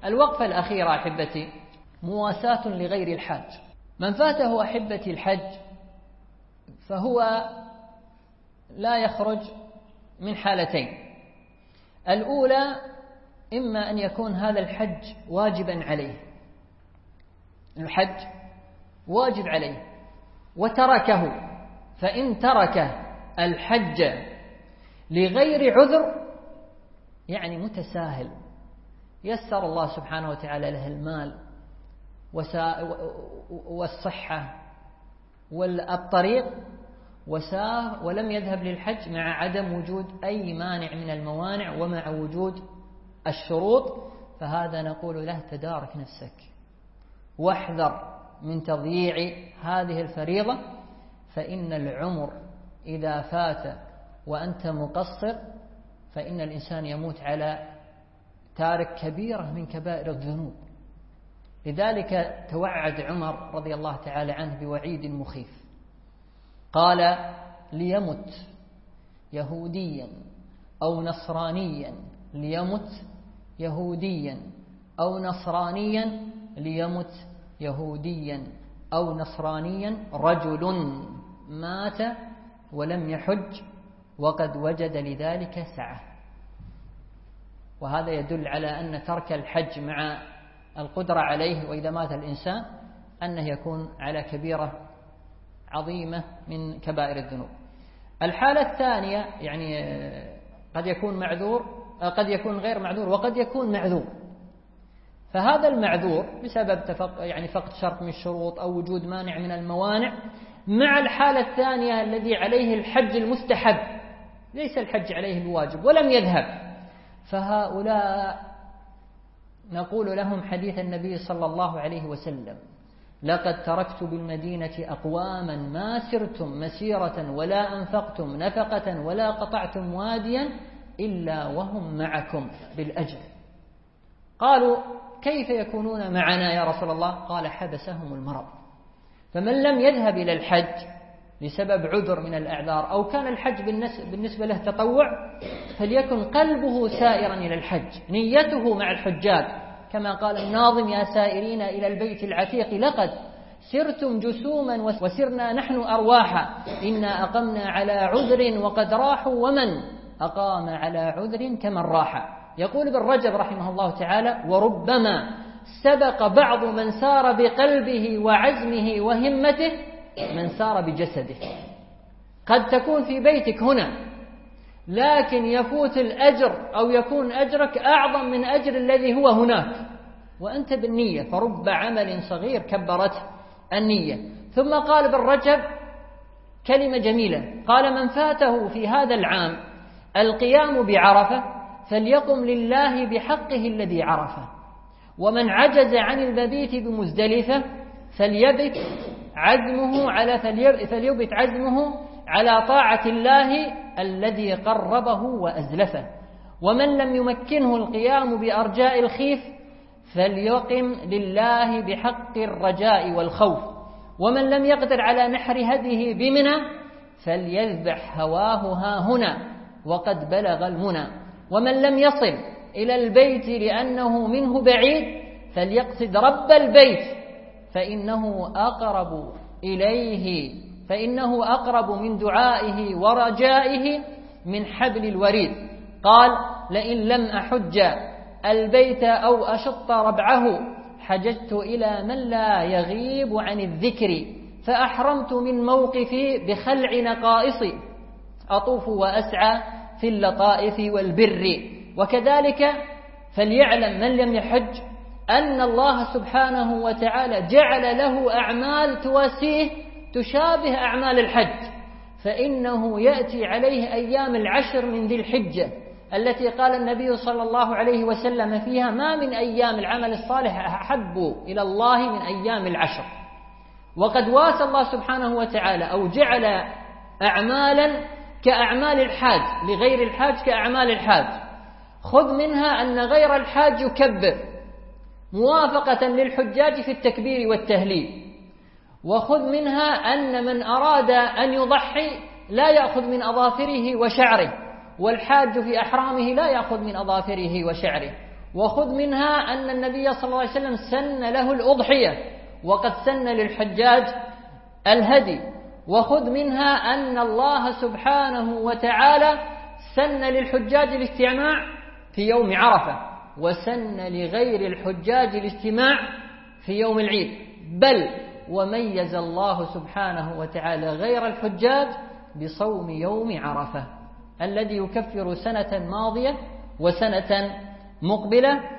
الوقفة الأخيرة أحبتي مواساة لغير الحاج. من فاته أحبتي الحج فهو لا يخرج من حالتين. الأولى إما أن يكون هذا الحج واجبا عليه، الحج واجب عليه وتركه، فإن ترك الحج لغير عذر يعني متساهل يسر الله سبحانه وتعالى له المال والصحة والطريق وسار ولم يذهب للحج مع عدم وجود أي مانع من الموانع ومع وجود الشروط، فهذا نقول له تدارك نفسك واحذر من تضييع هذه الفريضة، فإن العمر إذا فات وأنت مقصر فإن الإنسان يموت على تارك كبيرة من كبائر الذنوب. لذلك توعد عمر رضي الله تعالى عنه بوعيد مخيف، قال: ليمت يهوديا أو نصرانيا، ليمت يهوديا أو نصرانيا، ليمت يهوديا أو نصرانيا رجل مات ولم يحج وقد وجد لذلك سعة. وهذا يدل على أن ترك الحج مع القدرة عليه وإذا مات الإنسان أنه يكون على كبيرة عظيمة من كبائر الذنوب. الحالة الثانية يعني قد يكون معذور، قد يكون غير معذور، وقد يكون معذور، فهذا المعذور بسبب فقد شرط من الشروط أو وجود مانع من الموانع، مع الحالة الثانية الذي عليه الحج المستحب ليس الحج عليه الواجب ولم يذهب، فهؤلاء نقول لهم حديث النبي صلى الله عليه وسلم: لقد تركت بالمدينة أقواما ما سرتم مسيرة ولا أنفقتم نفقة ولا قطعتم واديا إلا وهم معكم بالأجر. قالوا: كيف يكونون معنا يا رسول الله؟ قال: حبسهم المرض. فمن لم يذهب إلى الحج لسبب عذر من الأعذار أو كان الحج بالنسبة له تطوع فليكن قلبه سائرا إلى الحج، نيته مع الحجاج، كما قال الناظم: يا سائرين إلى البيت العتيق لقد سرتم جسوما وسرنا نحن أرواحا، إنا أقمنا على عذر وقد راحوا ومن أقام على عذر كمن راح. يقول ابن رجب رحمه الله تعالى: وربما سبق بعض من سار بقلبه وعزمه وهمته من سار بجسده. قد تكون في بيتك هنا لكن يفوت الأجر أو يكون أجرك أعظم من أجر الذي هو هناك وأنت بالنية، فرب عمل صغير كبرته النية. ثم قال ابن رجب كلمة جميلة، قال: من فاته في هذا العام القيام بعرفة فليقم لله بحقه الذي عرفه، ومن عجز عن المبيت بمزدلفة فليبت عزمه على طاعة الله الذي قربه وأزلفه، ومن لم يمكنه القيام بأرجاء الخيف فليقم لله بحق الرجاء والخوف، ومن لم يقدر على نحر هديه بمنى فليذبح هواه ها هنا وقد بلغ المنى، ومن لم يصل إلى البيت لأنه منه بعيد فليقصد رب البيت فإنه أقرب من دعائه ورجائه من حبل الوريد. قال: لئن لم أحج البيت أو أشط ربعه حججت إلى من لا يغيب عن الذكر، فأحرمت من موقفي بخلع نقائصي، أطوف وأسعى في اللطائف والبر. وكذلك فليعلم من لم يحج أن الله سبحانه وتعالى جعل له أعمال تواسيه تشابه أعمال الحج، فإنه يأتي عليه أيام العشر من ذي الحجة التي قال النبي صلى الله عليه وسلم فيها: ما من أيام العمل الصالح أحب إلى الله من أيام العشر. وقد واسى الله سبحانه وتعالى أو جعل أعمالا كأعمال الحاج لغير الحاج كأعمال الحاج. خذ منها أن غير الحاج يكبر موافقة للحجاج في التكبير والتهليل، وخذ منها أن من أراد أن يضحي لا يأخذ من أظافره وشعره، والحاج في أحرامه لا يأخذ من أظافره وشعره. وخذ منها أن النبي صلى الله عليه وسلم سن له الأضحية وقد سن للحجاج الهدي. وخذ منها أن الله سبحانه وتعالى سن للحجاج الاجتماع في يوم عرفة، وسن لغير الحجاج الاجتماع في يوم العيد، بل وميز الله سبحانه وتعالى غير الحجاج بصوم يوم عرفة الذي يكفر سنة ماضية وسنة مقبلة.